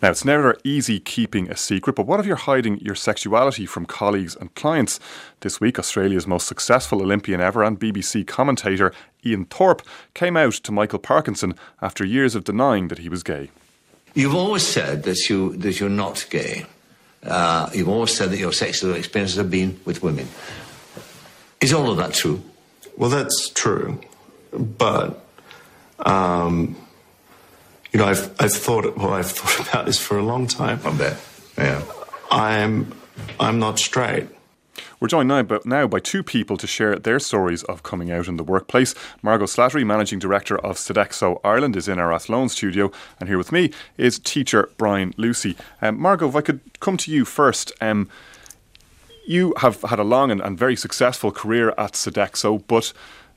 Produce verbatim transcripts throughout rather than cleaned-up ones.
Now, it's never easy keeping a secret, but what if you're hiding your sexuality from colleagues and clients? This week, Australia's most successful Olympian ever and B B C commentator Ian Thorpe came out to Michael Parkinson after years of denying that he was gay. You've always said that, you, that you're not gay. Uh, you've always said that your sexual experiences have been with women. Is all of that true? Well, that's true, but... Um, You know, I've I've thought well, I've thought about this for a long time. I bet. Yeah. I'm I'm not straight. We're joined now, but now by two people to share their stories of coming out in the workplace. Margot Slattery, Managing Director of Sodexo Ireland, is in our Athlone studio, and here with me is teacher Brian Lucy. Um, Margot, if I could come to you first. Um, you have had a long and, and very successful career at Sodexo, but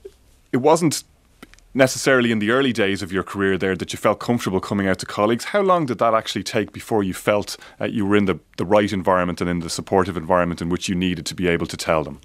it wasn't necessarily in the early days of your career there that you felt comfortable coming out to colleagues. How long did that actually take before you felt uh, you were in the, the right environment and in the supportive environment in which you needed to be able to tell them?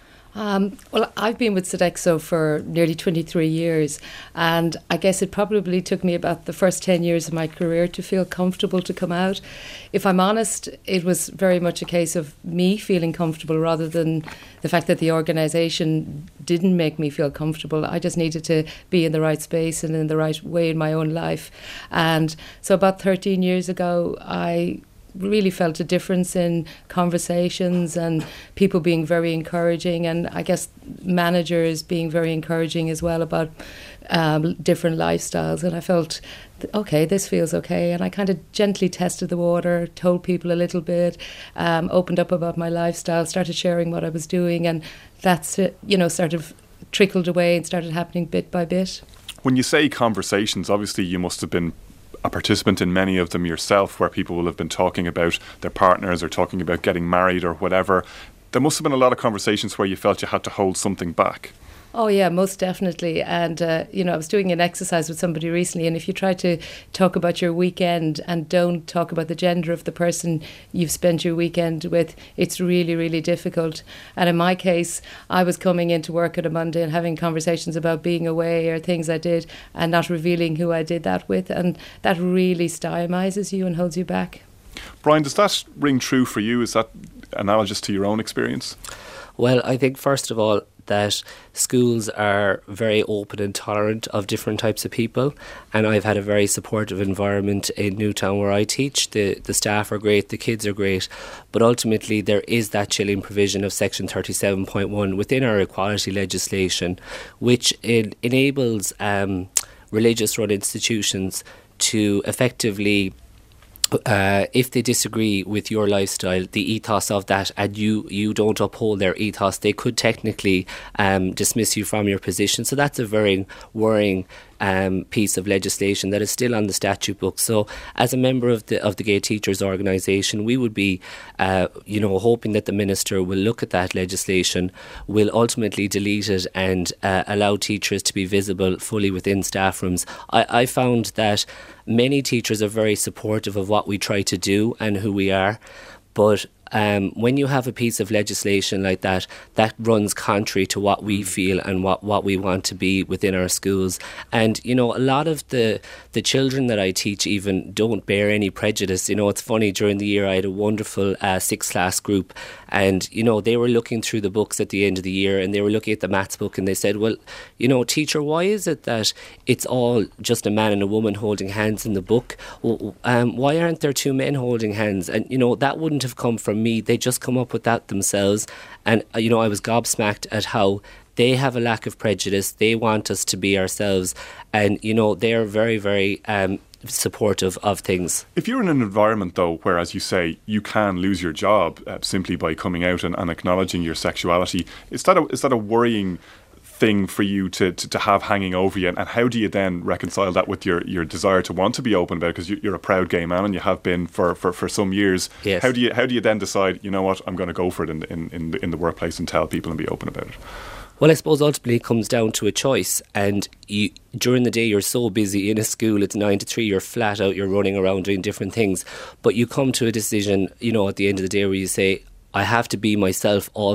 Um, well, I've been with Sodexo for nearly twenty-three years, and I guess it probably took me about the first ten years of my career to feel comfortable to come out. If I'm honest, it was very much a case of me feeling comfortable rather than the fact that the organisation didn't make me feel comfortable. I just needed to be in the right space and in the right way in my own life. And so about thirteen years ago, I really felt a difference in conversations and people being very encouraging, and I guess managers being very encouraging as well about um, different lifestyles. And I felt, okay, this feels okay. And I kind of gently tested the water, told people a little bit, um, opened up about my lifestyle, started sharing what I was doing, and that's, it, you know, sort of trickled away and started happening bit by bit. When you say conversations, obviously you must have been a participant in many of them yourself, where people will have been talking about their partners or talking about getting married or whatever. There must have been a lot of conversations where you felt you had to hold something back. Oh yeah, most definitely. And, uh, you know, I was doing an exercise with somebody recently, and if you try to talk about your weekend and don't talk about the gender of the person you've spent your weekend with, it's really, really difficult. And in my case, I was coming into work on a Monday and having conversations about being away or things I did and not revealing who I did that with. And that really stymises you and holds you back. Brian, does that ring true for you? Is that analogous to your own experience? Well, I think first of all, that schools are very open and tolerant of different types of people, and I've had a very supportive environment in Newtown where I teach. The the staff are great, the kids are great, but ultimately there is that chilling provision of section thirty-seven point one within our equality legislation, which it enables um, religious run institutions to effectively Uh, if they disagree with your lifestyle, the ethos of that, and you, you don't uphold their ethos, they could technically um, dismiss you from your position. So that's a very worrying um, piece of legislation that is still on the statute book. So as a member of the of the Gay Teachers Organisation, we would be uh, you know, hoping that the Minister will look at that legislation, will ultimately delete it and uh, allow teachers to be visible fully within staff rooms. I, I found that many teachers are very supportive of what we try to do and who we are, but um, when you have a piece of legislation like that, that runs contrary to what we feel and what, what we want to be within our schools. And, you know, a lot of the, the children that I teach even don't bear any prejudice. You know, it's funny, during the year I had a wonderful uh, sixth class group, and, you know, they were looking through the books at the end of the year, and they were looking at the maths book, and they said, well, you know, teacher, why is it that it's all just a man and a woman holding hands in the book? Well, um, why aren't there two men holding hands? And, you know, that wouldn't have come from me. They just come up with that themselves. And, uh, you know, I was gobsmacked at how they have a lack of prejudice. They want us to be ourselves. And, you know, they are very, very um, supportive of things. If you're in an environment, though, where, as you say, you can lose your job uh, simply by coming out and, and acknowledging your sexuality, is that a, is that a worrying thing for you to, to, to have hanging over you? And, and how do you then reconcile that with your, your desire to want to be open about it? Because you, you're a proud gay man and you have been for, for, for some years. Yes. How do you how do you then decide, you know what, I'm going to go for it in, in, in, the, in the workplace and tell people and be open about it? Well, I suppose ultimately it comes down to a choice, and you, during the day you're so busy in a school, it's nine to three, you're flat out, you're running around doing different things, but you come to a decision, you know, at the end of the day where you say, I have to be myself also.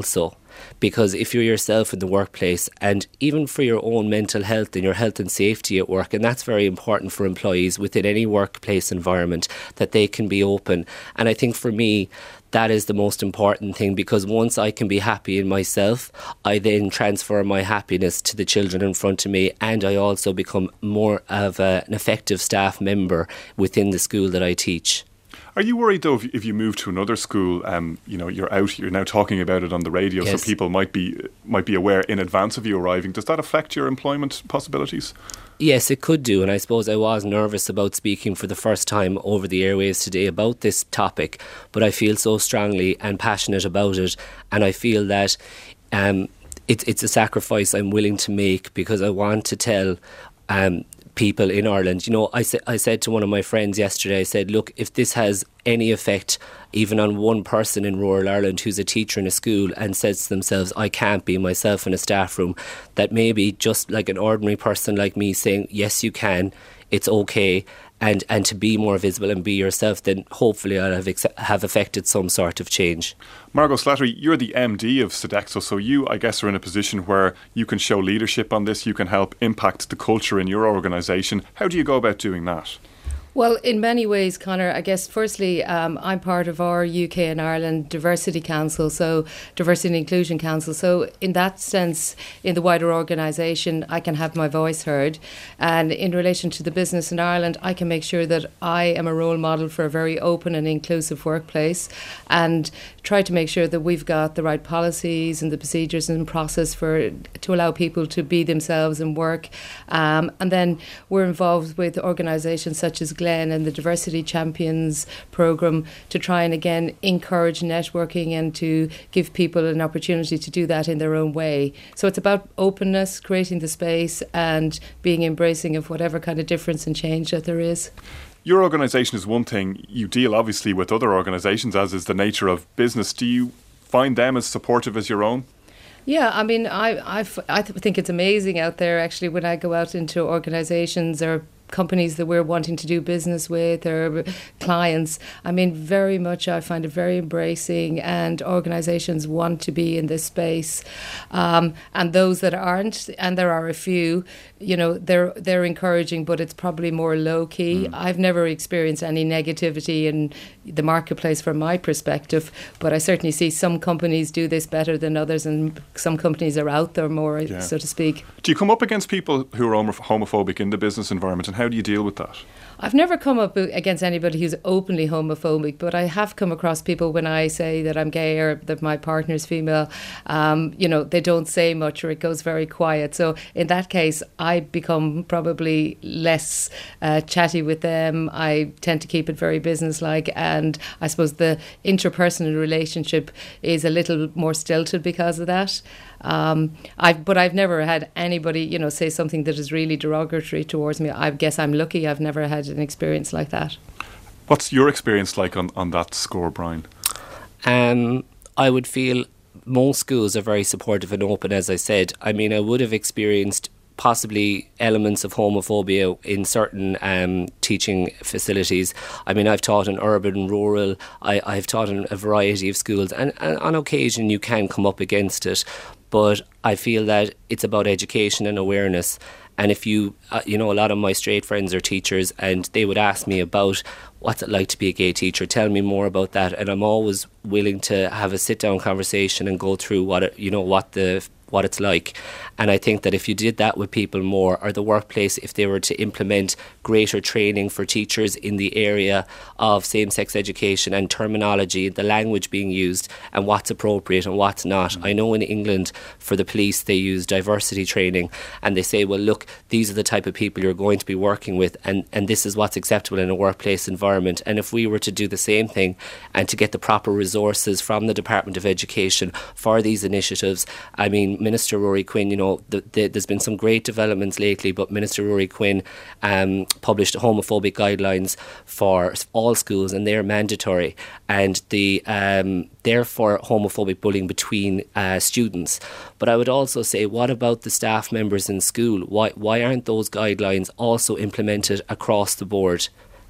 Because if you're yourself in the workplace, and even for your own mental health and your health and safety at work, and that's very important for employees within any workplace environment, that they can be open. And I think for me, that is the most important thing, because once I can be happy in myself, I then transfer my happiness to the children in front of me, and I also become more of a, an effective staff member within the school that I teach. Are you worried though if, if you move to another school, um, you know, you're out, you're now talking about it on the radio, yes. so people might be might be aware in advance of you arriving. Does that affect your employment possibilities? Yes, it could do, and I suppose I was nervous about speaking for the first time over the airwaves today about this topic, but I feel so strongly and passionate about it, and I feel that um, it, it's a sacrifice I'm willing to make, because I want to tell um, people in Ireland. You know, I, sa- I said to one of my friends yesterday, I said, look, if this has any effect even on one person in rural Ireland who's a teacher in a school and says to themselves, I can't be myself in a staff room, that maybe just like an ordinary person like me saying, yes, you can, it's okay, and, and to be more visible and be yourself, then hopefully I'll have, ex- have affected some sort of change. Margot Slattery, you're the M D of Sodexo, so you, I guess, are in a position where you can show leadership on this, you can help impact the culture in your organisation. How do you go about doing that? Well, in many ways, Conor, I guess firstly, um, I'm part of our U K and Ireland Diversity Council, so Diversity and Inclusion Council. So in that sense, in the wider organisation, I can have my voice heard. And in relation to the business in Ireland, I can make sure that I am a role model for a very open and inclusive workplace, and try to make sure that we've got the right policies and the procedures and process for to allow people to be themselves and work. Um, and then we're involved with organisations such as Glen and the Diversity Champions programme to try and again encourage networking and to give people an opportunity to do that in their own way. So it's about openness, creating the space, and being embracing of whatever kind of difference and change that there is. Your organisation is one thing. You deal obviously with other organisations, as is the nature of business. Do you find them as supportive as your own? Yeah, I mean, I I I think it's amazing out there actually when I go out into organisations or companies that we're wanting to do business with or clients. I mean, very much I find it very embracing, and organisations want to be in this space. Um, and those that aren't, and there are a few, you know, they're they're encouraging, but it's probably more low key. Mm. I've never experienced any negativity in the marketplace from my perspective, but I certainly see some companies do this better than others, and some companies are out there more, yeah. so to speak. Do you come up against people who are homophobic in the business environment, and how do you deal with that? I've never come up against anybody who's openly homophobic, but I have come across people when I say that I'm gay or that my partner's female, um, you know, they don't say much, or it goes very quiet. So in that case, I become probably less uh, chatty with them. I tend to keep it very businesslike, and I suppose the interpersonal relationship is a little more stilted because of that. Um, I've, but I've never had anybody, you know, say something that is really derogatory towards me. I guess I'm lucky I've never had an experience like that. What's your experience like on, on that score, Brian? Um, I would feel most schools are very supportive and open, as I said. I mean, I would have experienced possibly elements of homophobia in certain um, teaching facilities. I mean, I've taught in urban, rural, I, I've taught in a variety of schools, and, and on occasion you can come up against it. But I feel that it's about education and awareness. And if you, uh, you know, a lot of my straight friends are teachers, and they would ask me about what's it like to be a gay teacher, tell me more about that. And I'm always willing to have a sit-down conversation and go through what, it, you know, what the what it's like. And I think that if you did that with people more, or the workplace, if they were to implement greater training for teachers in the area of same-sex education and terminology, the language being used and what's appropriate and what's not. Mm. I know in England for the police they use diversity training, and they say, well, look, these are the type of people you're going to be working with, and, and this is what's acceptable in a workplace environment. And if we were to do the same thing and to get the proper resources from the Department of Education for these initiatives, I mean, Minister Rory Quinn, you know, the, the, there's been some great developments lately, but Minister Rory Quinn um, published homophobic guidelines for all schools, and they're mandatory, and the um, they're for homophobic bullying between uh, students. But I would also say, what about the staff members in school? Why why aren't those guidelines also implemented across the board?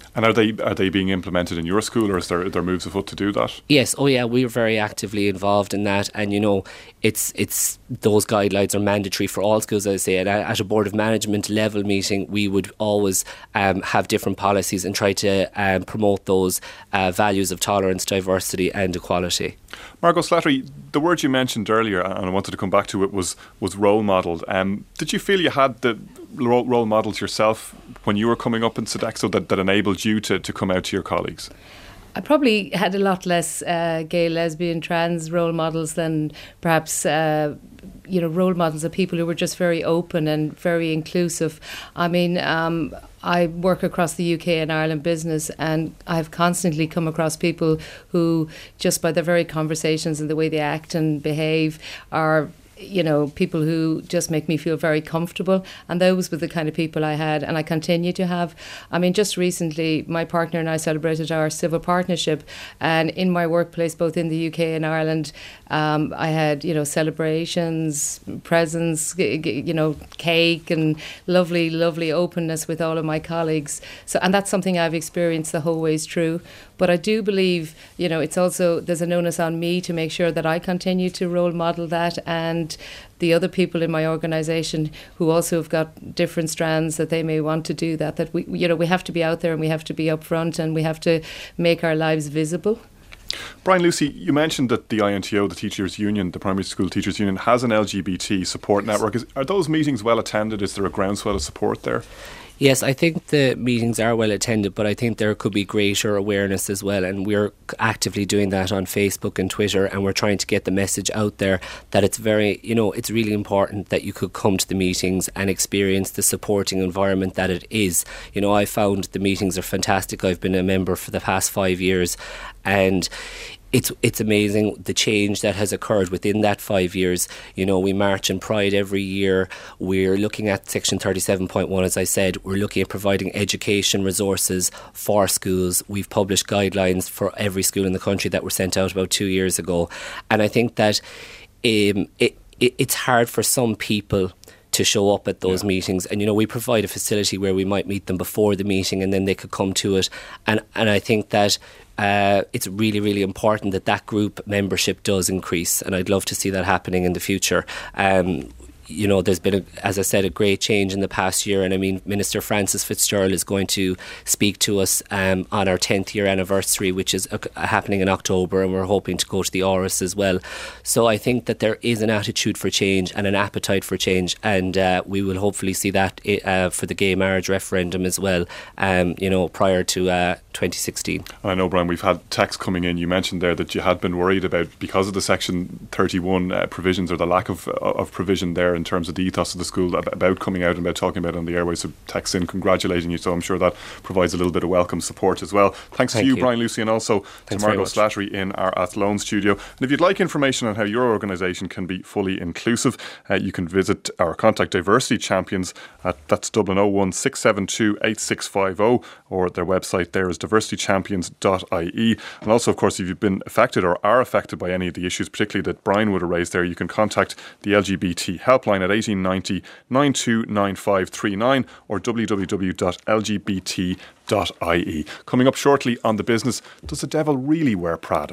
And are they are they being implemented in your school, or is there there moves afoot to do that? Yes, oh yeah, we're very actively involved in that, and you know, it's it's those guidelines are mandatory for all schools, as I say, and at a board of management level meeting, we would always um, have different policies and try to um, promote those uh, values of tolerance, diversity and equality. Margot Slattery, the word you mentioned earlier, and I wanted to come back to it, was was role modelled. Um, did you feel you had the role, role models yourself when you were coming up in Sodexo that, that enabled you to, to come out to your colleagues? I probably had a lot less uh, gay, lesbian, trans role models than perhaps uh, you know, role models of people who were just very open and very inclusive. I mean, um, I work across the U K and Ireland business, and I've constantly come across people who, just by their very conversations and the way they act and behave, are, you know, people who just make me feel very comfortable, and those were the kind of people I had and I continue to have. I mean, just recently my partner and I celebrated our civil partnership, and in my workplace both in the U K and Ireland, um, I had, you know, celebrations, presents, you know, cake and lovely lovely openness with all of my colleagues. So, and that's something I've experienced the whole ways through. But I do believe, you know, it's also, there's an onus on me to make sure that I continue to role model that, and the other people in my organisation who also have got different strands that they may want to do that, that we, you know, we have to be out there and we have to be upfront and we have to make our lives visible. Brian Lucey, you mentioned that the I N T O, the Teachers Union, the Primary School Teachers Union, has an L G B T support network. Is, are those meetings well attended? Is there a groundswell of support there? Yes, I think the meetings are well attended, but I think there could be greater awareness as well, and we're actively doing that on Facebook and Twitter, and we're trying to get the message out there that it's very, you know, it's really important that you could come to the meetings and experience the supporting environment that it is. You know, I found the meetings are fantastic. I've been a member for the past five years, and It's it's amazing the change that has occurred within that five years. You know, we march in Pride every year. We're looking at Section thirty-seven point one, as I said. We're looking at providing education resources for schools. We've published guidelines for every school in the country that were sent out about two years ago. And I think that um, it, it it's hard for some people to show up at those yeah. meetings, and you know, we provide a facility where we might meet them before the meeting and then they could come to it, and and I think that uh, it's really really important that that group membership does increase, and I'd love to see that happening in the future. Um, you know, there's been, a, as I said, a great change in the past year, and I mean, Minister Francis Fitzgerald is going to speak to us um, on our tenth year anniversary, which is uh, happening in October, and we're hoping to go to the Áras as well. So I think that there is an attitude for change and an appetite for change, and uh, we will hopefully see that uh, for the gay marriage referendum as well, um, you know, prior to uh, twenty sixteen. I know, Brian, we've had texts coming in. You mentioned there that you had been worried about, because of the Section thirty-one uh, provisions, or the lack of, of provision there in terms of the ethos of the school about coming out and about talking about it on the airways. So texts in congratulating you, so I'm sure that provides a little bit of welcome support as well. Thanks Thank to you, you, Brian Lucey, and also Thanks to Margot Slattery in our Athlone studio. And if you'd like information on how your organisation can be fully inclusive, uh, you can visit our contact Diversity Champions at, that's Dublin oh one six seven two eight six five oh, or their website there is diversity champions dot I E. And also, of course, if you've been affected or are affected by any of the issues, particularly that Brian would have raised there, you can contact the L G B T helpline at eighteen ninety, nine two nine five three nine or w w w dot l g b t dot I E. Coming up shortly on The Business, does the devil really wear Prada?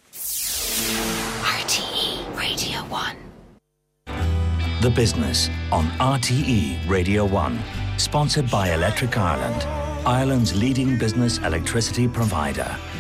R T E Radio one. The Business on R T E Radio one. Sponsored by Electric Ireland, Ireland's leading business electricity provider.